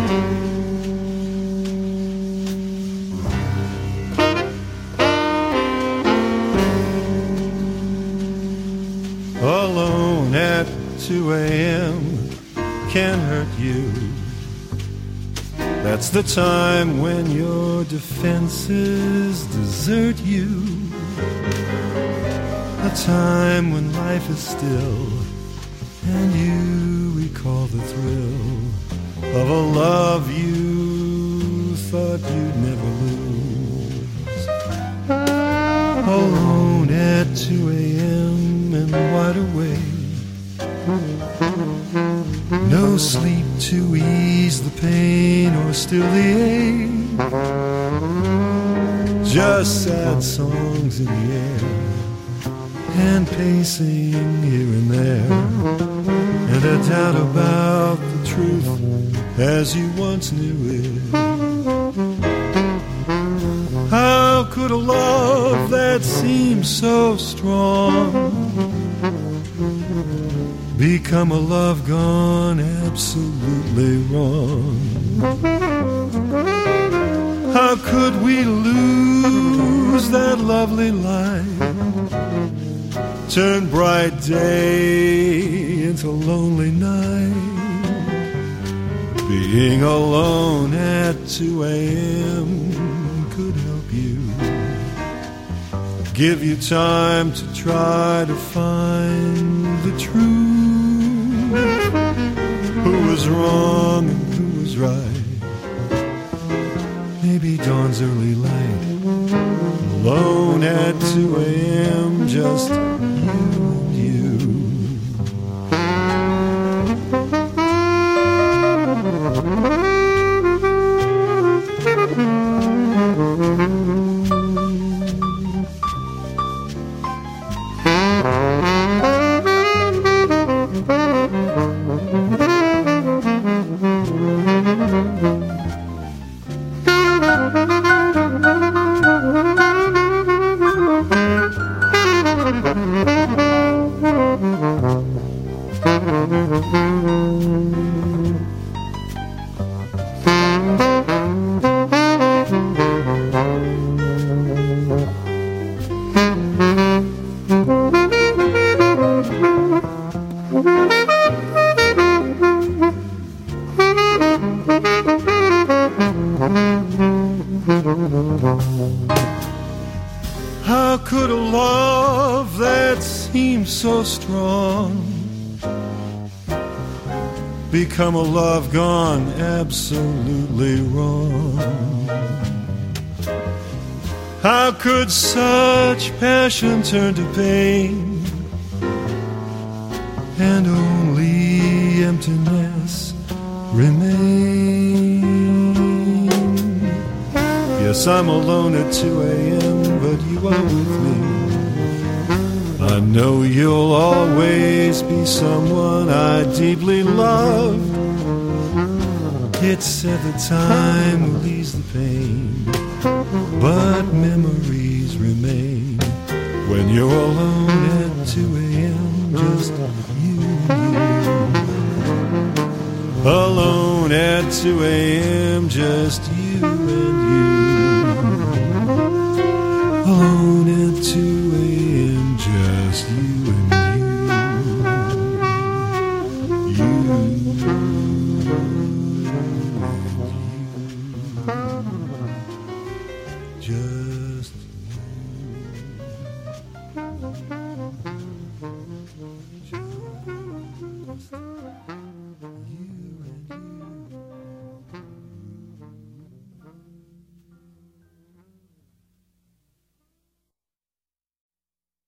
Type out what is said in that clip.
Alone at 2 a.m. can hurt you. That's the time when your defenses desert you. A time when life is still and you recall the thrill of a love you thought you'd never lose. Alone at 2 a.m. and wide awake, no sleep to ease the pain or still the ache. Just sad songs in the air and pacing here and there, and a doubt about the truth as you once knew it. How could a love that seemed so strong become a love gone absolutely wrong? How could we lose that lovely light, turn bright day into lonely night? Being alone at 2 a.m. could help you, give you time to try to find the truth. Who was wrong and who was right? Maybe dawn's early light, alone at 2 a.m. just you and you. How could a love that seemed so strong become a love gone absolutely wrong? How could such passion turn to pain and only emptiness remain? Yes, I'm alone at 2 a.m., but you are with me. I know you'll always be someone I deeply love. It's said that time will ease the pain, but memories remain when you're alone at 2 a.m., just you and you. Alone at 2 a.m., just you and you. Alone at 2 a.m., just you and you. You and you. Just